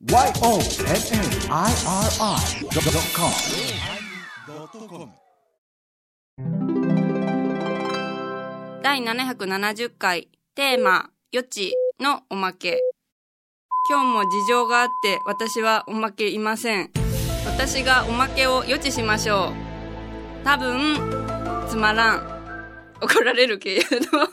YONNIRI.com 第770回テーマ余地のおまけ。今日も事情があって私はおまけいません。私がおまけを予知しましょう。多分つまらん。怒られるけれどなんか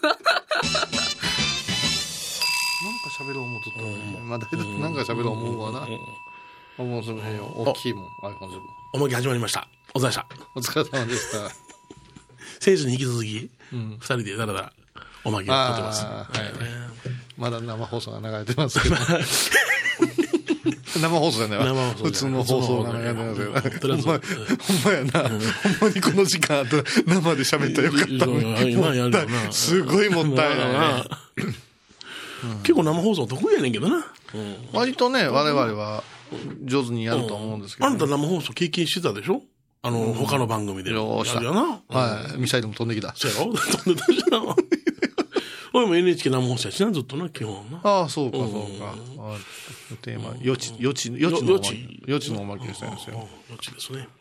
喋ろう思うとった、まあ大体なんか喋ろう思うわな。思うその辺よ。大きいもん。 おまけ始まりました。お疲れ様でした。 お疲れ様でした。 先週に引き続き、二人でだらだらおまけを撮ってます。はい。 まだ生放送が流れてますけど。生放送じゃないわ。普通の放送が流れてますけど。ほんまやな。ほんまにこの時間あったら生で喋ったらよかったのに。 今やるよな。 すごいもったいないね。 結構生放送得意やねんけどな。 割とね、我々は上手にやると思うんですけど。 あなた生放送経験してたでしょ？他の番組で。 よーし。はい。ミサイルも飛んできた。 そうやろ？飛んでたじゃん。俺も NHK 生放送やしな、ずっとな、基本な。 ああ、そうか、そうか。テーマ、余地のおまけしたんですよ。 余地ですね。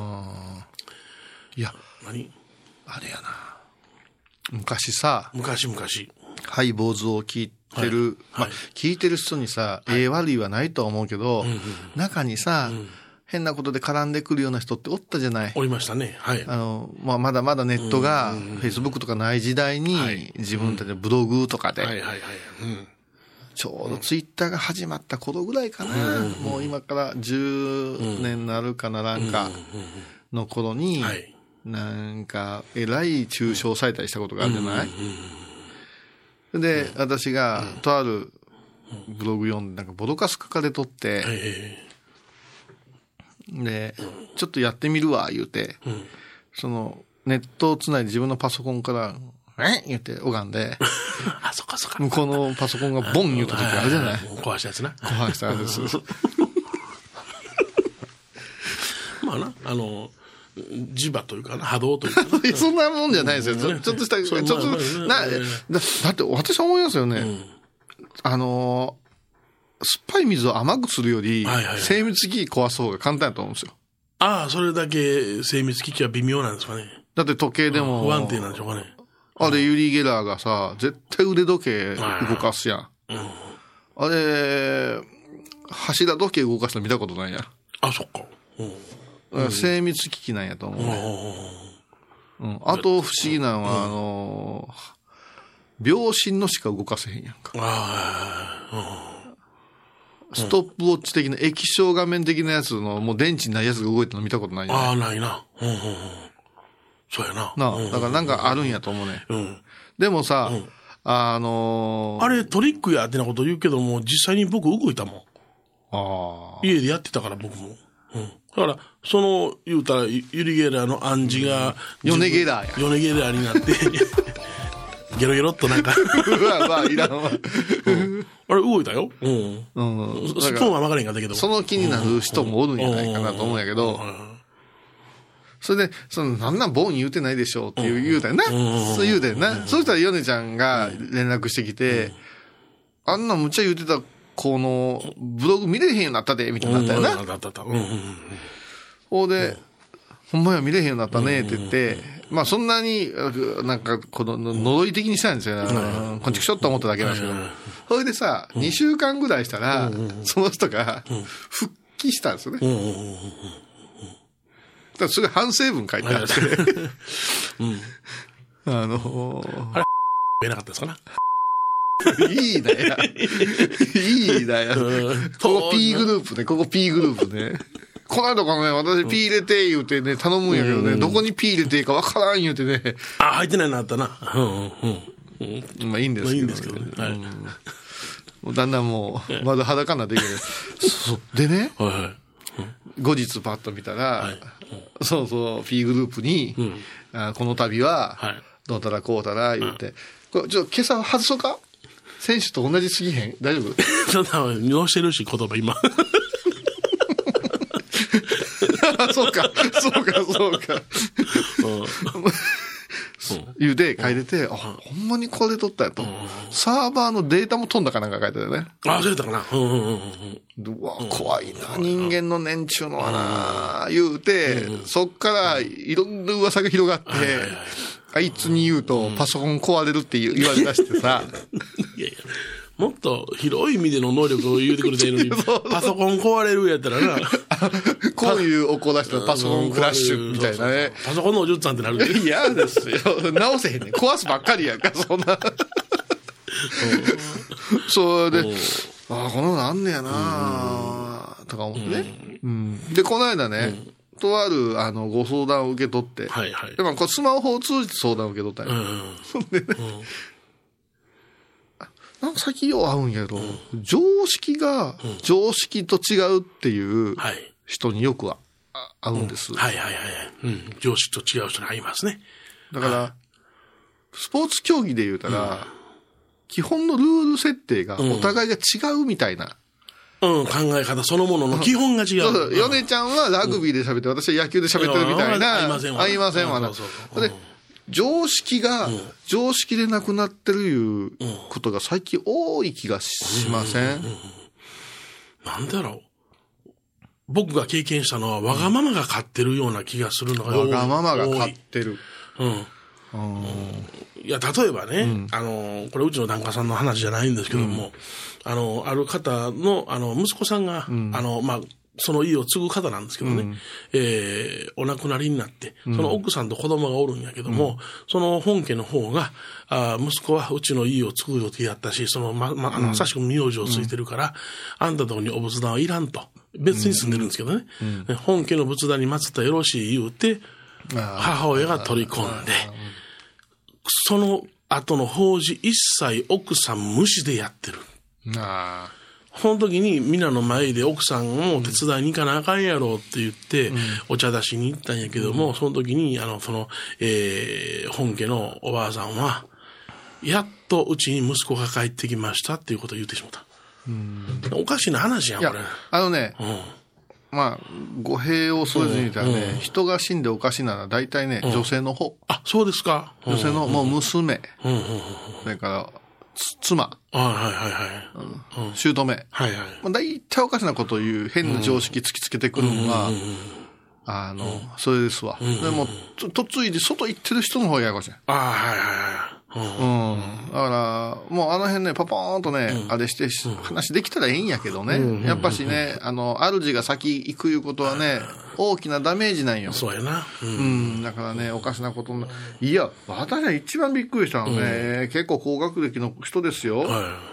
いや、 何？ あれやな。昔さ、ハイボーズを聞いてる、まあ、聞いてる人にさ、悪いはないとは思うけど、中にさ、変なことで絡んでくるような人っておったじゃない。 おりましたね。はい。 まあ、まだまだネットが、Facebook とかない時代に、自分たちのブログとかで、ちょうどツイッターが始まった頃ぐらいかな。もう今から10年なるかならんかの頃に、なんか、えらい中傷されたりしたことがあるじゃない。で、私が、とあるブログ読んで、なんかボロカス書かれとって、で、ちょっとやってみるわ、言うて、その、ネットをつないで自分のパソコンから、言って拝んで、 あ、そっかそっか。 向こうのパソコンがボン言うた時あるじゃない。 壊したやつな。 壊したやつです。 まあな、磁場というかな、波動というかな。 そんなもんじゃないですよ。ちょっとした、だって私は思いますよね。酸っぱい水を甘くするより、精密機器壊す方が簡単だと思うんですよ。 ああ、それだけ精密機器は微妙なんですかね。 だって時計でも。 不安定なんでしょうかね。 あれ、ユリー・ゲラーがさ、絶対腕時計動かすやん。あれ、柱時計動かすの見たことないやん。 あ、そっか。 精密機器なんやと思うね。あと不思議なのは、秒針のしか動かせへんやんか。ストップウォッチ的な液晶画面的なやつの、もう電池ないやつが動いてるの見たことないやん。 ああ、ないな。そうやな。 だからなんかあるんやと思うね。でもさ、あれトリックやってなこと言うけども、実際に僕動いたもん。家でやってたから僕も。だから、言うたら、ユリゲラーの暗示が、 ヨネゲラーや。 ヨネゲラーになって、ゲロゲロっとなんか。 まあ、いらんわ。 あれ動いたよ。スプーンは曲がれんかったけど。 その気になる人もおるんじゃないかなと思うんやけど、それで、なんなんボン言うてないでしょって言うたよな。そう言うたよな。そうしたらヨネちゃんが連絡してきて、あんなむっちゃ言うてた子のブログ見れへんようになったで、みたいになったよな。ほうで、ほんまや見れへんようになったねって言って、まあそんなに、なんか、呪い的にしたんですよ。こんちくしょっと思っただけなんですけど。それでさ、2週間ぐらいしたら、その人が復帰したんですよね。だからすぐ反省文書いてあって。 あれ、言えなかったですかな。 いいなや。いいなや。ここ P グループね、ここ P グループね。この間からね、私 P 入れて言うてね、頼むんやけどね、どこに P 入れていいかわからん言うてね。 あ、入ってないのあったな。 まあいいんですけど。 いいんですけどね。 もうだんだんもう、まだ裸になっていけない。でね、後日パッと見たら、そうそう、P グループに、この度は、どうたらこうたら言うて、これちょっと今朝外そうか？選手と同じすぎへん？大丈夫？ ちょっと直してるし、言葉今。 そうか。 言うて書いてて、ほんまにこれで撮ったやと。サーバーのデータも飛んだかなんか書いてたよね。 そうやったかな。 うわ、怖いな、人間の年中のはな、言うて、そっからいろんな噂が広がって、あいつに言うとパソコン壊れるって言われだしてさ。 いやいや。もっと広い意味での能力を言うてくれているのに、パソコン壊れるやったらな。 こういう起こらしたパソコンクラッシュみたいなね。 パソコンのおじゅっさんってなる。 嫌ですよ。直せへんねん。壊すばっかりやんか、そんな。それで、このなんあんねやなとか思ってね。で、この間ね、とある、ご相談を受け取って。でも、スマホを通じて相談を受け取ったんや。そんでね。なんか最近よう会うんやけど、常識が常識と違うっていう人によく会うんです。 常識と違う人に会いますね。 だから、スポーツ競技で言うたら、基本のルール設定がお互いが違うみたいな。 考え方そのものの基本が違う。 米ちゃんはラグビーで喋って、私は野球で喋ってるみたいな。 合いませんわな。 常識が常識でなくなってるいうことが最近多い気がしません？ なんだろう。僕が経験したのはわがままが勝ってるような気がするのが多い。 わがままが勝ってる。 いや、例えばね、これうちの檀家さんの話じゃないんですけども、ある方の、息子さんが、その家を継ぐ方なんですけどね、お亡くなりになって、その奥さんと子供がおるんやけども、その本家の方が、息子はうちの家を継ぐ予定やったし、まさしく名字をついてるから、あんたとこにお仏壇はいらんと。別に住んでるんですけどね、本家の仏壇に祀ったらよろしい言うて、母親が取り込んで、その後の法事一切奥さん無視でやってる。その時に皆の前で奥さんも手伝いに行かなあかんやろうって言って、お茶出しに行ったんやけども、その時に、本家のおばあさんは、やっとうちに息子が帰ってきましたっていうことを言ってしまった。おかしな話やん、これ。 語弊を添えずに言ったらね、人が死んでおかしいなら大体ね、女性の方。 あ、そうですか。 女性の、もう娘。それから、妻。姑。大体おかしなことを言う変な常識突きつけてくるのが、それですわ。でも、とついで外行ってる人の方がややこしい。だから、もうあの辺ね、パポーンとね、あれして、話できたらいいんやけどね。やっぱしね、主が先行くいうことはね、大きなダメージなんよ。 そうやな。 だからね、おかしなことにいや、私は一番びっくりしたのね、結構高学歴の人ですよ。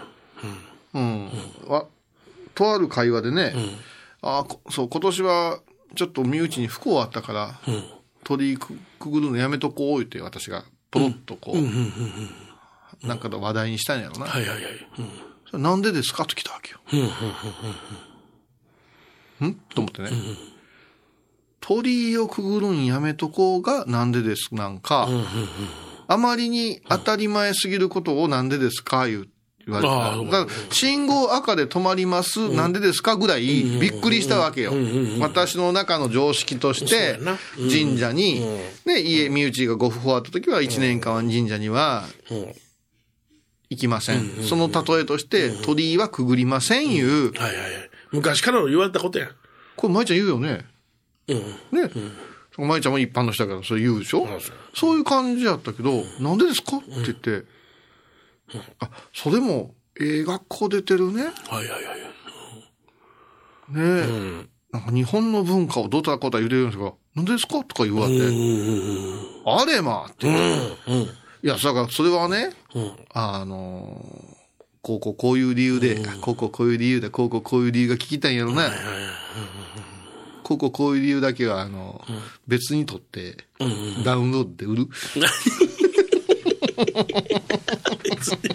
とある会話でね、そう、今年はちょっと身内に不幸あったから、鳥居くぐるのやめとこう言って私がポロッとこう、なんかの話題にしたんやろな。なんでですかと来たわけよ。と思ってね。鳥居をくぐるんやめとこうがなんでですなんか、あまりに当たり前すぎることをなんでですか言われた。だから信号赤で止まります、なんでですかぐらいびっくりしたわけよ。私の中の常識として、神社に、身内がご不法あった時は1年間は神社には行きません。その例えとして、鳥居はくぐりませんいう。 昔から言われたことや。 これ舞ちゃん言うよね。舞ちゃんも一般の人だからそれ言うでしょ。そういう感じやったけど、なんでですかって言って、それも、学校出てるね。なんか日本の文化をどうたらこうたら言うてるんですが、なんでですかとか言われて、あれまって言って。いや、だからそれはね、こういう理由で、こういう理由で、こういう理由が聞きたいんやろな。こういう理由だけは、別にとって、ダウンロードで売る。 別に。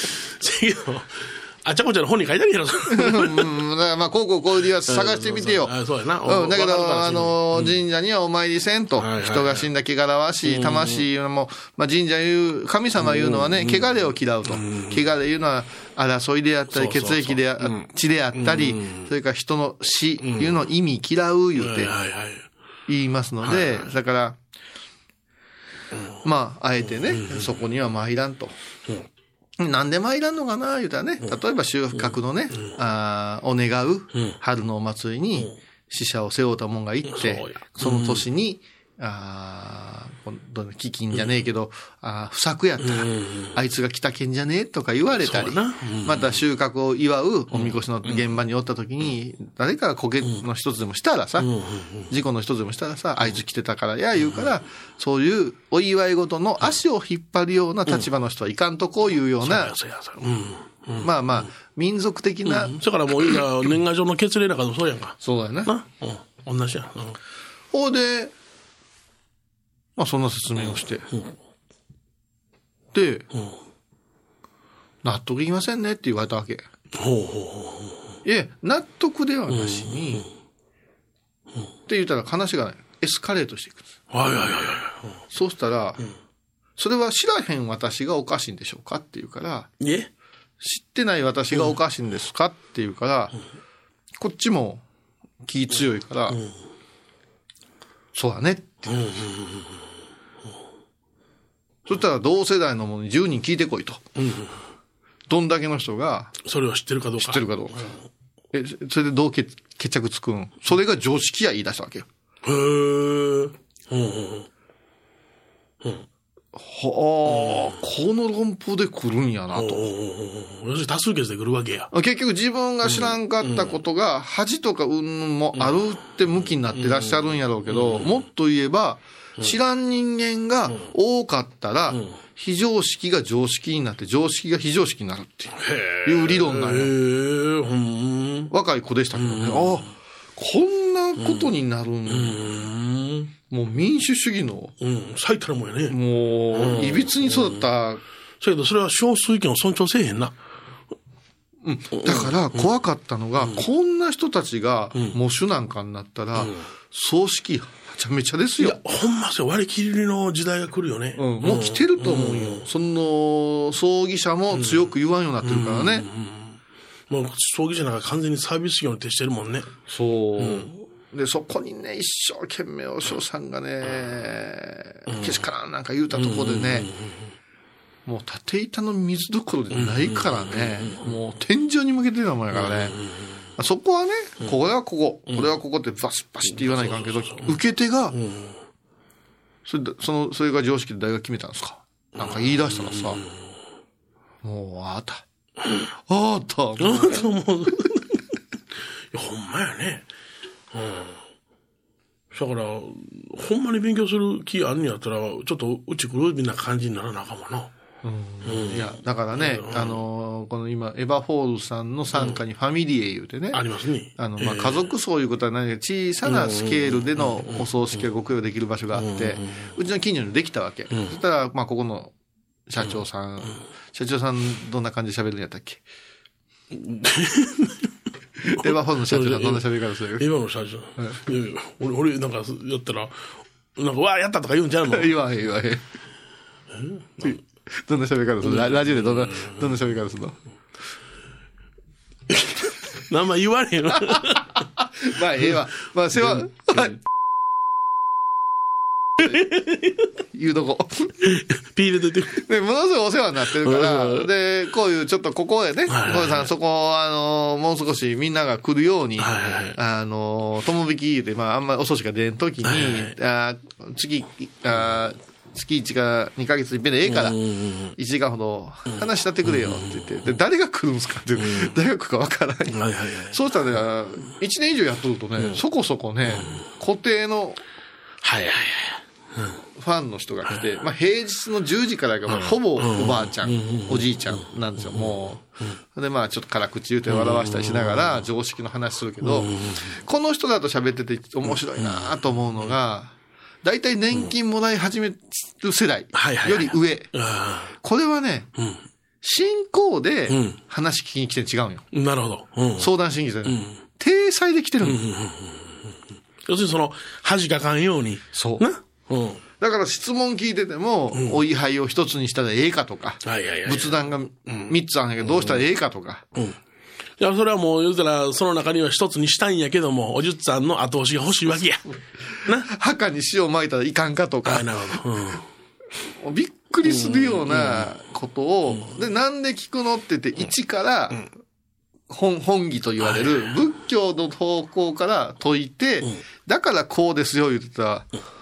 あちゃこちゃの本に書いてあるやろ。 こういう理由は探してみてよ。 そうやな。 だけど、神社にはお参りせんと。人が死んだ汚らわしい、魂も、神社言う、神様言うのはね、汚れを嫌うと。汚れ言うのは、争いであったり、血液で、血であったり、それから人の死いうのを意味嫌う言うて、言いますので、だから、 まあ、あえてね、そこには参らんと。なんで参らんのかな言うたらね、例えば収穫のね、を願う春のお祭りに死者を背負ったもんが行って、その年に、飢饉じゃねえけど、不作やったら、あいつが来たけんじゃねえとか言われたり、また収穫を祝うおみこしの現場におった時に、誰かがこけの一つでもしたらさ、事故の一つでもしたらさ、あいつ来てたからや言うから、そういうお祝いごとの足を引っ張るような立場の人はいかんとこういうような、まあまあ、民族的な。 だからもう年賀状の決例なんかもそうやんか。 そうだよね。 同じやん。 ほうで、まあそんな説明をして。で、納得いきませんねって言われたわけ。いや、納得ではなしに、って言ったら話がエスカレートしていくんです。そうしたら、それは知らへん私がおかしいんでしょうかって言うから、知ってない私がおかしいんですかって言うから、こっちも気強いから、そうだねって言うんです。そしたら同世代の者に10人聞いてこいと。どんだけの人が。 それを知ってるかどうか。 知ってるかどうか。それでどう決着つくん？それが常識や言い出したわけよ。この論法で来るんやなと。 要するに多数決で来るわけや。 結局自分が知らんかったことが恥とか運もあるって向きになってらっしゃるんやろうけど、もっと言えば、知らん人間が多かったら、非常識が常識になって、常識が非常識になるっていう理論なんや。若い子でしたけどね。こんなことになるん。もう民主主義の。 最たるもんやね。 もう、いびつに育った。 それけど、それは少数意見を尊重せえへんな。 だから怖かったのが、こんな人たちが喪主なんかになったら、葬式めちゃめちゃですよ。いや、 ほんまそう、割り切りの時代が来るよね。 もう来てると思うよ。その、葬儀者も強く言わんようになってるからね。 もう、葬儀者なんか完全にサービス業に徹してるもんね。 そう。で、そこにね、一生懸命お嬢さんがね、けしからんなんか言うたところでね、もう縦板の水どころでないからね、もう天井に向けてるもんやからね。そこはね、これはここ、これはここってバシバシって言わないかんけど、受け手が、それが常識で誰が決めたんですかなんか言い出したらさ、もう、あった。もう。いや、 ほんまやね。だから、ほんまに勉強する気あるんやったら、ちょっとうち来るみたいな感じにならなあかんもな。 いや、だからね、この今、エヴァフォールさんの傘下にファミリエ言うてね。 ありますね。 家族そういうことはないけど、小さなスケールでのお葬式がご供養できる場所があって、うちの近所にできたわけ。そしたら、ここの社長さんどんな感じで喋るんやったっけエヴァフォールの社長はどんな喋り方する？ エヴァの社長。俺なんかやったら、なんか、わーやったとか言うんちゃうの？ 言わへん。どんな喋り方する？ラジオでどんな喋り方するの？ 名前言われへんの？ まあ、ええわ。まあ、世話、言うとこ。 ピー入れてて。ものすごいお世話になってるから、で、こういうちょっとここへね、小江さん、そこ、もう少しみんなが来るように、友引き言うて、あんまりお葬式が出んときに、月1か2ヶ月いっぺんでええから、1時間ほど話し立てくれよって言って、で、誰が来るんですかって、誰が来るかわからない。そうしたらね、1年以上やっとるとね、そこそこね、固定の、ファンの人が来て、平日の10時からがほぼおばあちゃん、おじいちゃんなんですよ、もう。で、ちょっと辛口言うて笑わしたりしながら常識の話するけど、この人だと喋ってて面白いなと思うのが、だいたい年金もらい始める世代より上。これはね、信仰で話聞きに来て違うんよ。 なるほど。 相談しに来てる。体裁で来てるの。 要するにその、恥かかんように。 そう。だから質問聞いてても、お位牌を一つにしたらええかとか、仏壇が3つあるんだけどどうしたらええかとか。 いや、それはもう言うたら、その中には一つにしたんやけども、おじゅっさんの後押しが欲しいわけや。 墓に塩を撒いたらいかんかとか。 びっくりするようなことを、で、なんで聞くのって言って、一から、本義と言われる仏教の方向から解いて、だからこうですよ言ってたら、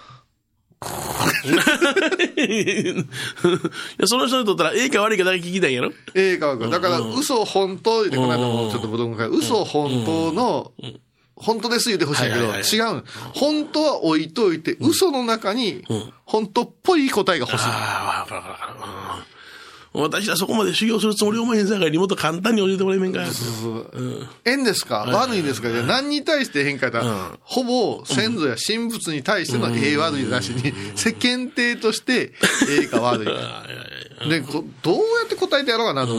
いや、その人にとったら、ええか悪いかだけ聞きたいんやろ。 ええか悪いか。だから、嘘本当言って、この間もちょっとブログから、嘘本当の、本当です言ってほしいけど、違う。本当は置いといて、嘘の中に、本当っぽい答えが欲しい。 私はそこまで修行するつもり思えへんさかいにもっと簡単に教えてもらえめんか。 縁ですか悪いですかじゃ何に対して変化だほぼ先祖や神仏に対してのええ悪いなしに、世間体としてええか悪いか。で、どうやって答えてやろうかなと思って。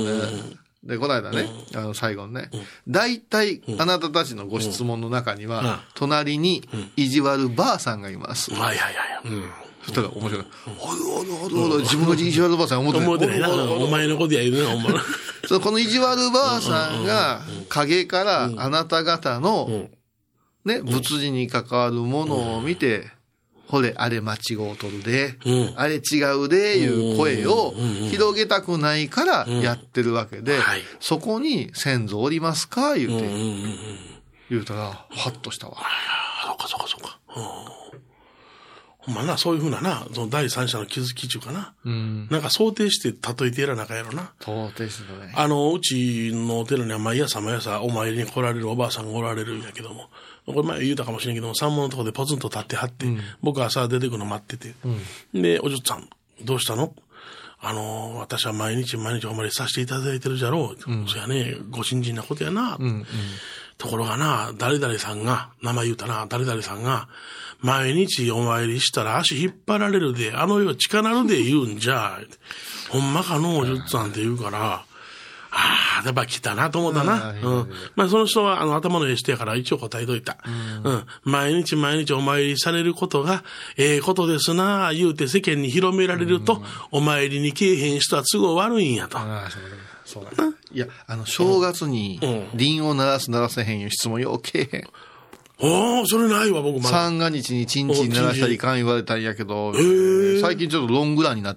で、この間ね、最後にね、大体あなたたちのご質問の中には、隣に意地悪ばあさんがいます。そしたら面白い。自分が意地悪ばあさん思ってないな。 お前のことやいるな、お前。 この意地悪ばあさんが影からあなた方のね、仏事に関わるものを見て、ほれ、あれ間違うとるで、あれ違うで、いう声を広げたくないからやってるわけで、そこに先祖おりますか言うたら、はっとしたわ。 そうか。まあな、そういうふうなな、その第三者の気づき中かな。なんか想定して例えてやらなかやろな。 想定してね。 うちのお寺には毎朝お参りに来られるおばあさんがおられるんやけども、これ前言うたかもしれんけども、山門のとこでポツンと立ってはって、僕は朝出てくるの待ってて、で、お嬢さん、どうしたの？私は毎日お参りさせていただいてるじゃろう。そやね、ご信心なことやな。ところがな、誰々さんが、名前言うたな、誰々さんが、毎日お参りしたら足引っ張られるで、あの世近なるで言うんじゃ、ほんまかのおじゅっさんって言うから、やっぱ来たなと思ったな。まあその人は頭のええ人やから一応答えといた。毎日お参りされることが、ええことですな、言うて世間に広められると、お参りに来えへん人は都合悪いんやと。 そうだ。いや、正月に、鈴を鳴らす鳴らせへんいう質問よけえへん。 それないわ、僕まだ。 三が日にチンチン鳴らしたらいかん言われたんやけど、最近ちょっとロングランになって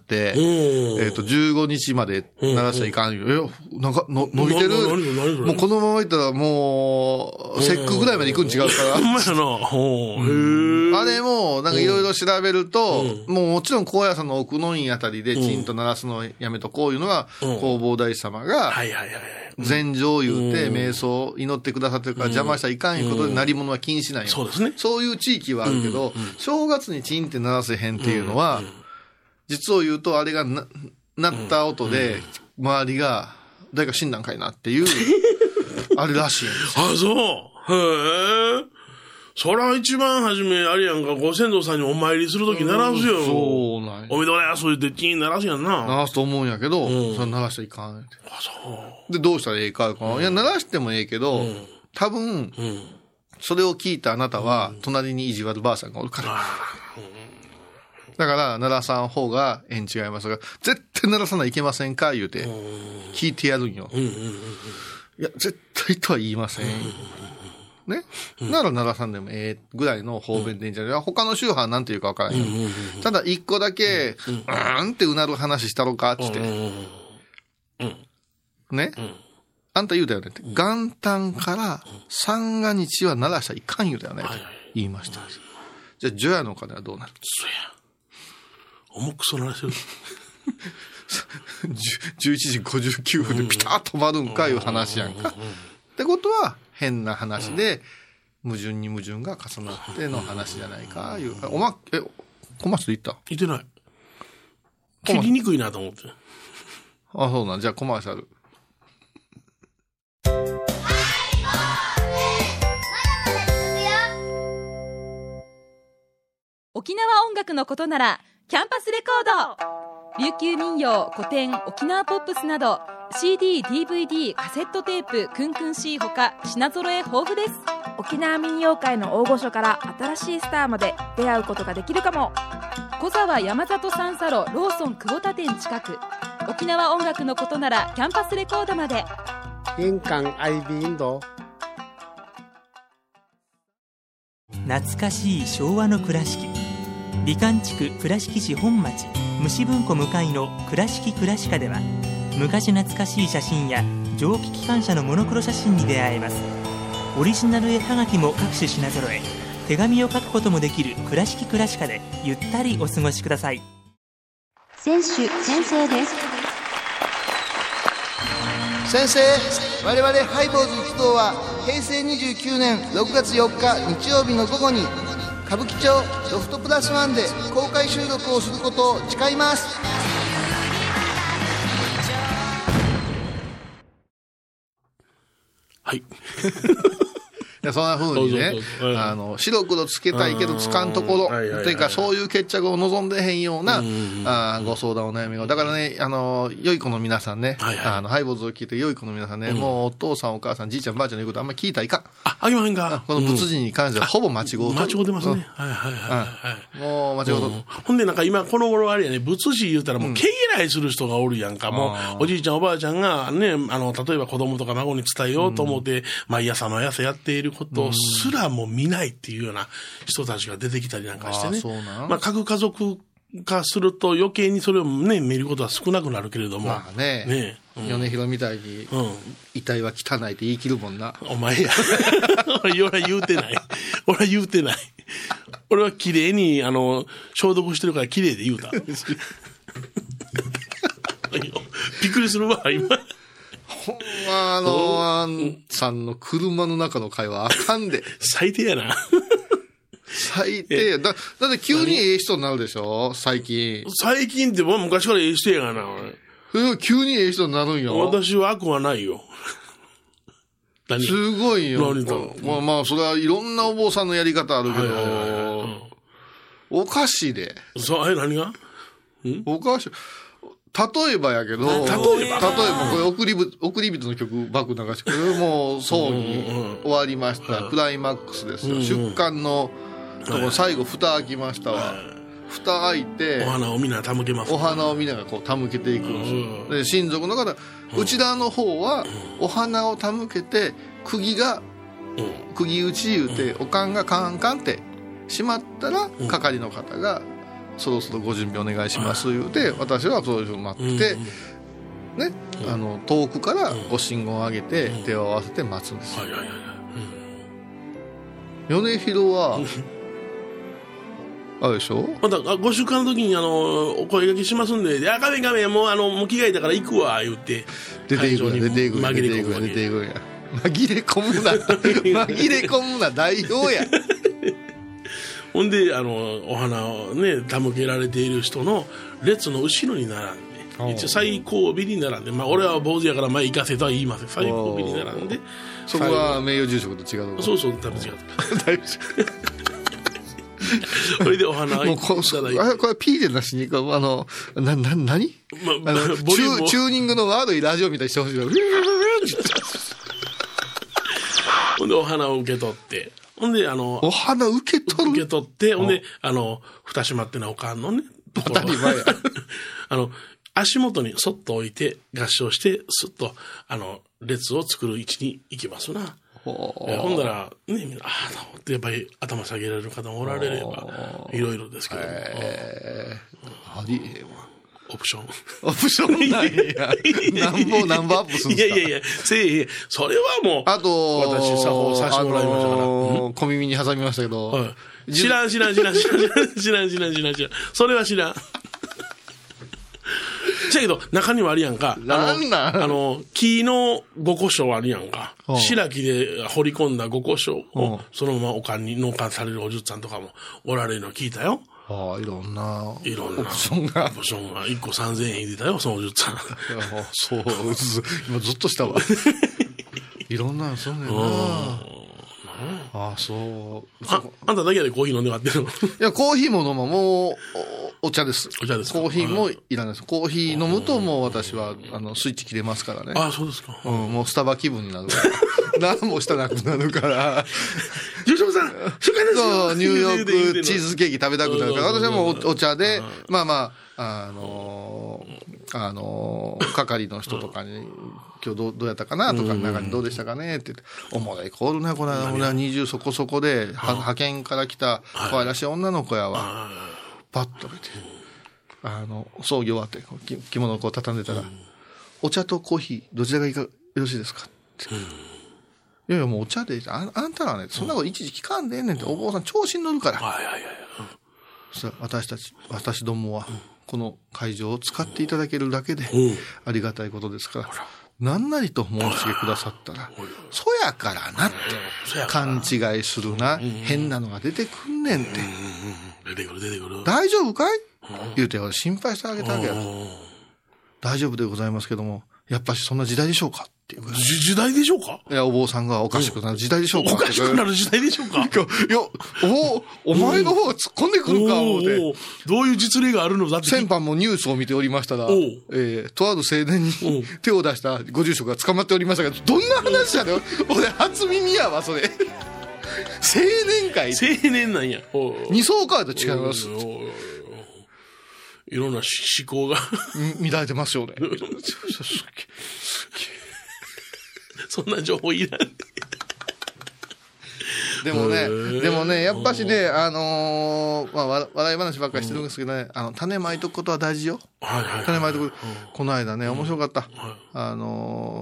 、15日まで鳴らしたらいかんよ。なんか、伸びてる。もうこのままいったらもう、節句ぐらいまで行くん違うから。 ほんまやな。 あれも、なんかいろいろ調べると、もうもちろん高野山の奥の院あたりでチンと鳴らすのをやめとこういうのが、弘法大師様が、禅定言うて、瞑想祈ってくださってるから邪魔したらいかんいうことで、鳴り物は禁止なんよ。 そうですね。 そういう地域はあるけど、正月にチンって鳴らせへんっていうのは、実を言うと、あれが鳴った音で、周りが、誰か死んだんかいなっていう、あれらしいんですよ。 そう。へえ。そら一番初め、あれやんか、ご先祖さんにお参りするとき鳴らすよ。 そうなんや。 おめでとうや、そう言ってチン鳴らすやんな。 鳴らすと思うんやけど、それ鳴らしたらいかんって。で、どうしたらええか。いや、鳴らしてもええけど、多分、それを聞いたあなたは、隣に意地悪ばあさんがおるから。だから、鳴らさん方がえん違いますが、絶対鳴らさないいけませんか言うて、聞いてやるんよ。いや、絶対とは言いません。ね。なら鳴らさんでもええぐらいの方便でいいんじゃない？他の宗派は何て言うかわからんよ。ただ、一個だけ、ってうなる話したろかって言って。ね。あんた言うたよねって。元旦から三が日は鳴らしたらいかん言うたよねって言いました。じゃあ、除夜の鐘はどうなる？ そうや。重くそ鳴らせる。 11時59分でピタッと止まるんかいう話やんか。ってことは、変な話で、矛盾に矛盾が重なっての話じゃないかいう。コマーシャル行った？ 行ってない。切りにくいなと思って。 そうなん。じゃあコマーシャル。 沖縄音楽のことならキャンパスレコード。琉球民謡、古典、沖縄ポップスなど CD、DVD、カセットテープ、クンクン C ほか品揃え豊富です。 沖縄民謡界の大御所から新しいスターまで出会うことができるかも。 小沢山里三佐路ローソン久保田店近く。沖縄音楽のことならキャンパスレコードまで。 玄関アイビーンド。 懐かしい昭和の倉敷、美観地区倉敷市本町。 虫文庫向かいの倉敷倉歯科では、昔懐かしい写真や蒸気機関車のモノクロ写真に出会えます。オリジナル絵はがきも各種品揃え、手紙を書くこともできる倉敷倉歯科でゆったりお過ごしください。 選手先生です。 先生、我々ハイボーズ一同は平成29年6月4日日曜日の午後に歌舞伎町ロフトプラスワンで公開収録をすることを誓います。 はい。 いや、そんな風にね、白黒つけたいけどつかんところ、というか、そういう決着を望んでへんような、ご相談お悩みが。だからね、良い子の皆さんね、ハイボーズを聞いて良い子の皆さんね、もうお父さんお母さん、じいちゃんばあちゃんの言うことあんまり聞いたらいかん。 ありませんか。 この仏人に関してはほぼ間違う。 間違うてますね。 もう間違うと。 ほんでなんか今この頃あれやね、仏師言うたらもう毛嫌いする人がおるやんか。もうおじいちゃんおばあちゃんがね、例えば子供とか孫に伝えようと思って、毎朝毎朝やっていることすらも見ないっていうような人たちが出てきたりなんかしてね。まあ核家族化すると余計にそれをね、見ることは少なくなるけれども。 まあね。米広みたいに、遺体は汚いって言い切るもんな。 お前や。俺は言うてない。俺は言うてない。俺は綺麗に、消毒してるから綺麗で言うた。びっくりするわ、今。 ほんまアンさんの車の中の会話あかんで。 最低やな。 最低や。だって急にええ人になるでしょ最近。 最近ってもう昔からええ人やがな、 俺。急にええ人になるんよ。 私は悪はないよ。 すごいよ。まあ、それはいろんなお坊さんのやり方あるけど、おかしいで。 何がおかしい。例えばやけど、例えばこれ送り人の曲バック流して、これもう葬儀終わりました。クライマックスですよ。出棺のとこ最後蓋開きましたわ。蓋開いて、 お花をみんな手向けます。 お花をみんながこう手向けていくんですよ。で、親族の方、内側の方はお花を手向けて、釘打ち言うて、おかんがカンカンってしまったら、係の方が、そろそろご準備お願いします言うて、私はそういうふうに待って、ね、遠くからご信号を上げて、手を合わせて待つんですよ。米広は、あれでしょ、 また、ご出棺の時に、お声掛けしますんで、画面、もう着替えたから行くわ、言って。 出ていくんや。紛れ込むな、代表や。 ほんで、お花をね、手向けられている人の列の後ろに並んで、一応最後尾に並んで、まあ、俺は坊主やから前行かせとは言いません。最後尾に並んで。 そこは名誉住職と違うの？ そう、多分違う。それでお花をいただいて。 これ P でなしに、何チューニングの悪いラジオみたいにしてほしい。 ほんで、お花を受け取って。ほんで、 お花受け取って、ほんで、蓋閉まってなおかんのね。 当たり前や。 足元にそっと置いて、合掌して、すっと、列を作る位置に行きますな。ほんだら、ね、みんな、ってやっぱり頭下げられる方もおられれば、いろいろですけども。 ありえわ。 オプションなんや。なんぼアップするんですか？ いや、それはもう、 あと、 私、作法させてもらいましたから。 小耳に挟みましたけど。 知らん。それは知らん。だけど、中にはあるやんか。木の五胡椒あるやんか。白木で掘り込んだ五胡椒を、そのまま納棺されるおじゅっさんとかもおられるの聞いたよ。 いろんなオプションが1個3000円入れたよ、そのおじゅっさん。 そう、今ずっとしたわ。いろんなのそうねんな。そう。 あんただけでコーヒー飲んで待ってるの？いや、コーヒーも飲む。もう、お茶です。 お茶ですか？ コーヒーもいらないです。コーヒー飲むともう私は、スイッチ切れますからね。 そうですか。 もうスタバ気分になるから。何もしたなくなるから。 住職さん、初回ですよ。 ニューヨークチーズケーキ食べたくなるから、私はもうお茶で、係の人とかに、今日どうやったかなとか、中にどうでしたかねって言って、おもろい子おるね、この間、俺は20そこそこで、派遣から来た可愛らしい女の子やわ。パッと見て、 葬儀終わって着物をこう畳んでたら、お茶とコーヒーどちらがよろしいですかって、いやいやもうお茶であんたらはねそんなこといちいち聞かんでええねんって、お坊さん調子に乗るから、そしたら私どもはこの会場を使っていただけるだけでありがたいことですから、何なりと申しげくださったら、そやからなって勘違いするな、変なのが出てくんねんって、 出てくる大丈夫かい言うて心配してあげたわけやと。大丈夫でございますけども、やっぱしそんな時代でしょうかっていう時代でしょうか。 いや、お坊さんがおかしくなる時代でしょうか。 おかしくなる時代でしょうか。いや、 お前の方が突っ込んでくるか、思うて。 どういう実例があるのだって。 先般もニュースを見ておりましたら、とある青年に手を出したご住職が捕まっておりましたが、どんな話やねん。俺、初耳やわ、それ。青年会。 青年なんや。 二層会と違います。 いろんな思考が乱れてますよね。 そんな情報いらん。 でもね、やっぱしね、笑い話ばっかりしてるんですけどね、種まいとくことは大事よ。種まいとく。この間ね、面白かった。ある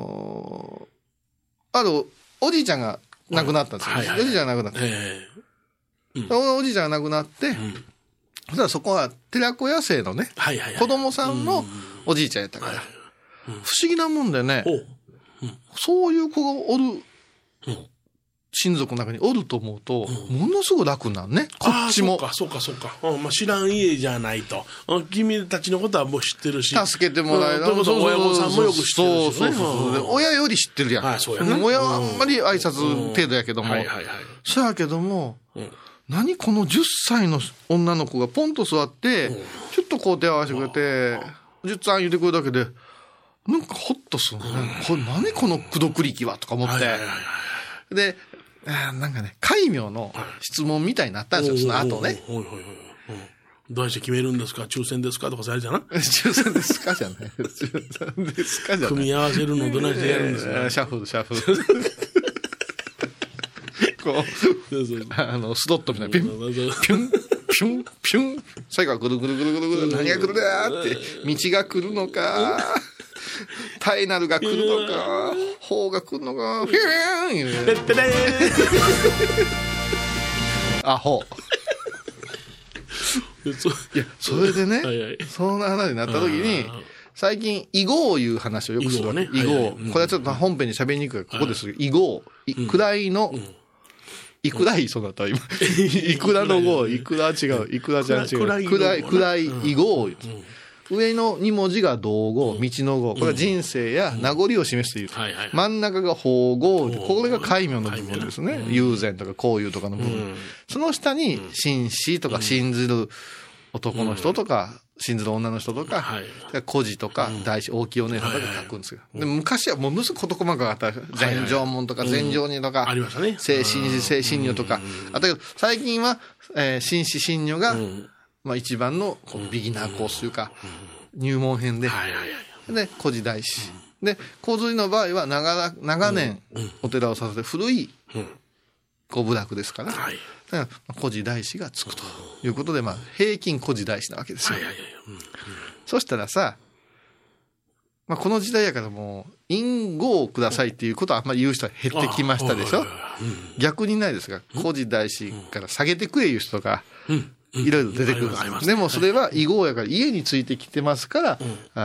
おじいちゃんが亡くなったんですよ。おじいちゃんが亡くなった。おじいちゃんが亡くなって、そしたらそこは寺子屋生のね、子供さんのおじいちゃんやったから、不思議なもんでね、そういう子がおる、親族の中におると思うと、ものすごく楽なんね、こっちも。 そうか。知らん家じゃないと。君たちのことはもう知ってるし。 助けてもらえる。 親御さんもよく知ってるしね。 親より知ってるやん。親はあんまり挨拶程度やけども。そうやけども、何この10歳の女の子がポンと座って、ちょっとこう手を合わせてくれて、10歳言うてくるだけで、なんかホッとするね。これ何この口説力はとか思って。で、なんかね、戒名の質問みたいになったんですよ、その後ね。 どうして決めるんですか、抽選ですかとかされじゃな抽選ですかじゃない。抽選ですかじゃない。 組み合わせるのどないしてやるんですか。 シャッフル。こう、スドットみたいな、ピュン、最後はぐるぐる、何が来るだーって、道が来るのか、タイナルが来るのか、砲が来るのか、フィーン言うね。アホ。いや、それでね、そんな話になった時に、最近、囲碁いう話をよくするわね。囲碁。これはちょっと本編に喋りにくいから、ここでする。囲碁。位の、いくらいそうだった今。いくらの号、いくら違う、いくらちゃん違う。暗い囲碁。上の2文字が道語、道の語。これは人生や名残を示している。真ん中が法語。これが戒名の部分ですね。友禅とか交友とかの部分。その下に、紳士とか信ずる男の人とか、信ずる女の人とか、孤児とか、大師、大きいお姉さんとか書くんですよ。で昔はものすごく事細かかった。禅定門とか禅定人とか、精神女とか。あと、最近は、紳士信女が、まあ一番のビギナーコースというか、入門編で、で、孤児大師。で、洪水の場合は長年お寺を支えて古いご部落ですから、だから孤児大師がつくということで、まあ平均孤児大師なわけですよ。そしたらさ、まあこの時代やからもう、隠語をくださいっていうことはあんまり言う人は減ってきましたでしょ。逆にないですが、孤児大師から下げてくれいう人が、いろいろ出てくるんですよ。でもそれは囲碁やから家についてきてますから、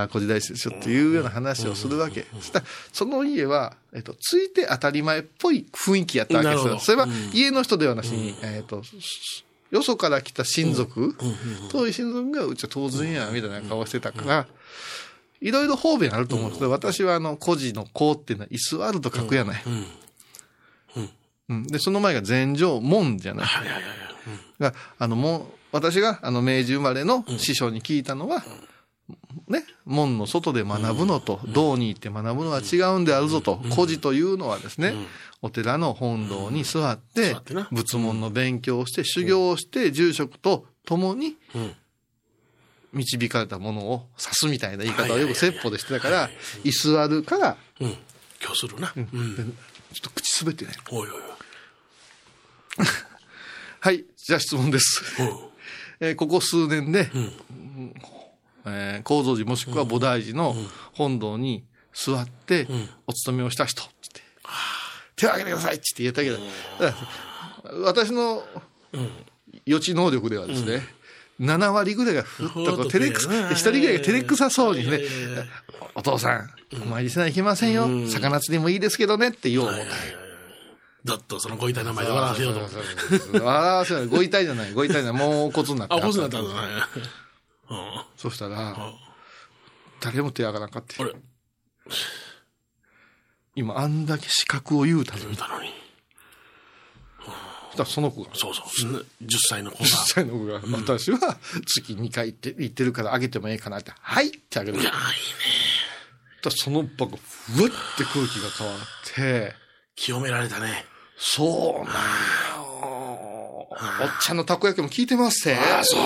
孤児大師でしょっていうような話をするわけ。そしたら、その家は、ついて当たり前っぽい雰囲気やったわけですよ。それは家の人ではなしに、よそから来た親族、遠い親族がうちは当然や、みたいな顔してたから、いろいろ方便あると思うんですけど、私は孤児の子っていうのは居座ると書くやない。で、その前が禅定門じゃない。が私が明治生まれの師匠に聞いたのは、ね、門の外で学ぶのと、道に行って学ぶのは違うんであるぞと、孤児というのはですね、お寺の本堂に座って、仏門の勉強をして、修行をして、住職と共に、導かれたものを指すみたいな言い方をよく説法でしてたから、居座るから、 今日するな。ちょっと口滑ってね。はい、じゃあ質問です。ここ数年で、 高蔵寺もしくは菩提寺の本堂に座って、お勤めをした人って、手を挙げてくださいって言って言ったけど、私の予知能力ではですね、7割ぐらいがふっとこう、1人ぐらいが照れくさそうにね、お父さん、お参りせないといけませんよ。魚釣りもいいですけどねって言おう思った。 だっとそのご遺体の前で笑わせようと。 笑わせよう。ご遺体じゃない。ご遺体じゃない。もう骨になった。 骨になったんだね。 そしたら、誰も手上がらなかった。今、あんだけ資格を言うたのに。その子が。 そうそう。10歳の子が。 10歳の子が、私は月2回行ってるからあげてもいいかなって、はいってあげる。いや、いいね。その場が、ふわって空気が変わって、 清められたね。 そうなんよ。おっちゃんのたこ焼きも聞いてますって。 ああ、そう。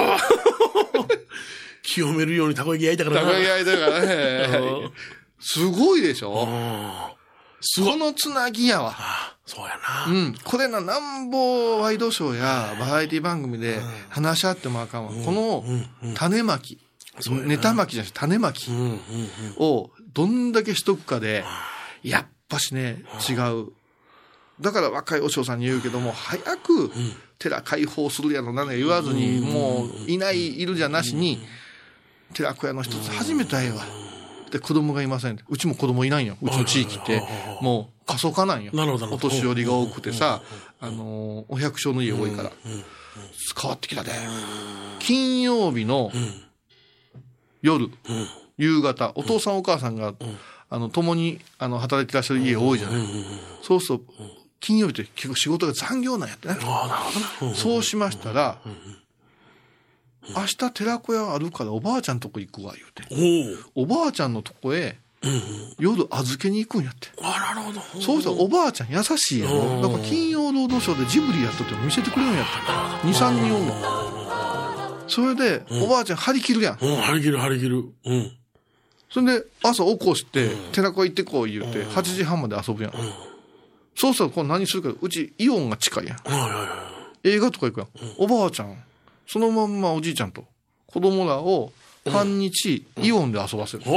清めるようにたこ焼き焼いたからな。たこ焼き焼いたからね。すごいでしょ？このつなぎやわ。 そうやな。 これなんぼワイドショーやバラエティ番組で話し合ってもあかんわ。この種まき。ネタ巻きじゃなくて種まきをどんだけしとくかで、やっぱしね、違う。だから若いお嬢さんに言うけども、早く寺開放するやろなね言わずに、もういるじゃなしに、寺子屋の一つ始めたらええわ。で、子供がいません。うちも子供いないよ。うちの地域って、もう過疎化なんよ。お年寄りが多くてさ、お百姓の家多いから。変わってきたで。金曜日の夜、夕方、お父さんお母さんが、共に、働いてらっしゃる家多いじゃない。そうすると、金曜日って結構仕事が残業なんやってね。そうしましたら、明日寺子屋あるからおばあちゃんとこ行くわ、言うて。おばあちゃんのとこへ、夜預けに行くんやって。 なるほど。 そうしたらおばあちゃん優しいやろ。だから金曜ロードショーでジブリやっとっても見せてくれるんやって。2、3人おんの。それで、おばあちゃん張り切るやん。 張り切る。 それで、朝起こして、寺子屋行ってこい言うて、8時半まで遊ぶやん。そうしたら、これ何するか、うちイオンが近いやん。映画とか行くやん。おばあちゃん、そのまんまおじいちゃんと子供らを半日イオンで遊ばせる。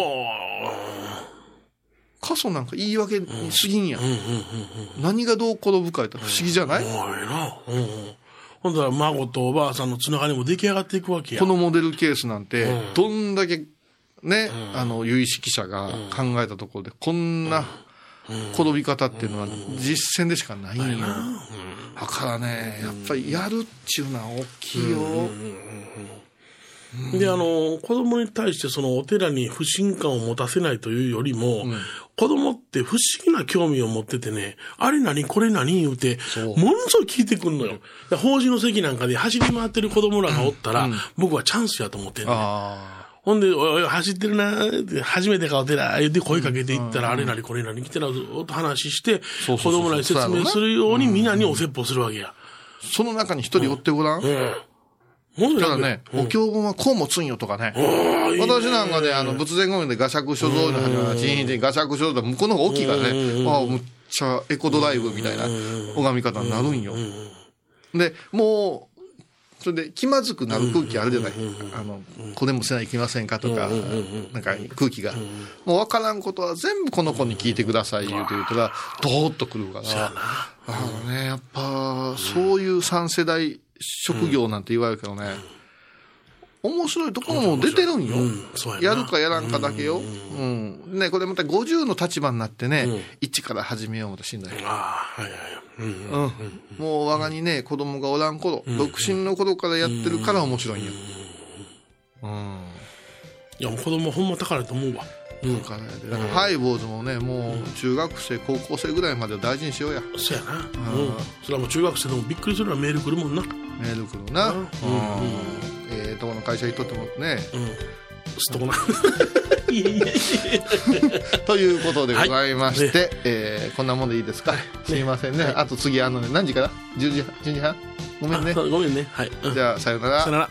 過疎なんか言い訳に過ぎんやん。何がどう転ぶか言ったら不思議じゃない？ ほんとは孫とおばあさんのつながりも出来上がっていくわけや。 このモデルケースなんて、どんだけね、有識者が考えたところで、こんな転び方っていうのは実践でしかないんよ。だからね、やっぱりやるっちゅうのは大きいよ。 で、子供に対してそのお寺に不信感を持たせないというよりも、子供って不思議な興味を持っててね、あれ何これ何言うて、ものすごい聞いてくんのよ。法事の席なんかで走り回ってる子供らがおったら、僕はチャンスやと思ってんね。ほんで、おい、走ってるなー、初めてかお寺、で声かけていったら、あれなりこれなり来てな、ずっと話して、子供らに説明するようにみんなにお説法するわけや。 その中に一人おってごらん。ただね、お経本はこう持つんよとかね。私なんかね、仏前語で画釈所蔵の話は、人品で画釈所蔵向こうの方が大きいからね、むっちゃエコドライブみたいな拝み方になるんよ。で、もう、それで気まずくなる空気あるじゃない。これもせないきませんかとか、なんか空気が。もうわからんことは全部この子に聞いてください言ったら、ドーッとくるから。やっぱ、そういう3世代職業なんて言われるけどね、面白いところも出てるんよ。やるかやらんかだけよ。ね、これまた50の立場になってね、一から始めようとしんだよ。もう我がにね、子供がおらん頃、独身の頃からやってるから面白いんよ。 いや、もう子供ほんま宝だと思うわ。 だからハイボーズもね、もう中学生、高校生ぐらいまで大事にしようや。 そうやな。それはもう中学生でもびっくりするのはメール来るもんな。 メール来るな。とこの会社行っとってもね。 すっとこな。 ということでございまして、こんなもんでいいですか。すいませんね。あと次何時から ?10 時半ごめんね。 ごめんね。はい。 じゃあ、さよなら。 さよなら。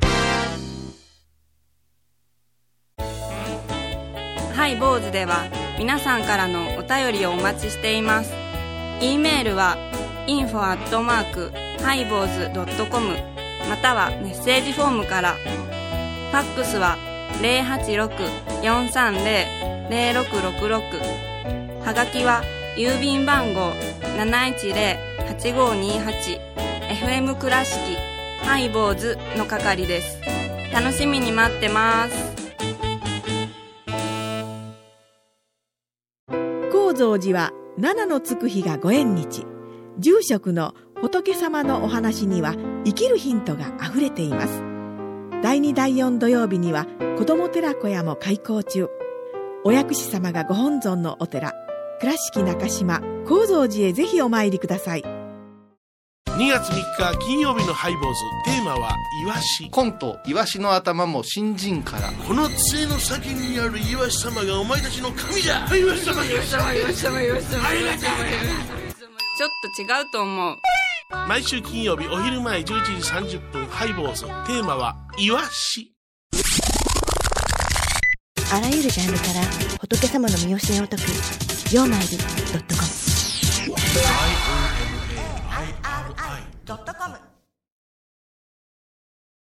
ハイボーズでは皆さんからのお便りをお待ちしています。 E メールは info@highboz.com またはメッセージフォームから。ファックスは 086-430-0666 はがきは郵便番号 710-8528 FM 倉敷ハイボーズの係です。楽しみに待ってます。 高蔵寺は七のつく日がご縁日。住職の仏様のお話には生きるヒントがあふれています。第2第4土曜日には子ども寺小屋も開校中。お薬師様がご本尊のお寺、倉敷中島・高蔵寺へぜひお参りください。 2月3日金曜日のハイボーズ、テーマはイワシ。 コント、イワシの頭も新人から。 この杖の先にあるイワシ様がお前たちの神じゃ。イワシ様、イワシ様、イワシ様、イワシ様、イワシ様。 ちょっと違うと思う。 毎週金曜日お昼前11時30分、ハイボーズ、テーマはイワシ。 あらゆるジャンルから仏様の身教えを説くようまいり .com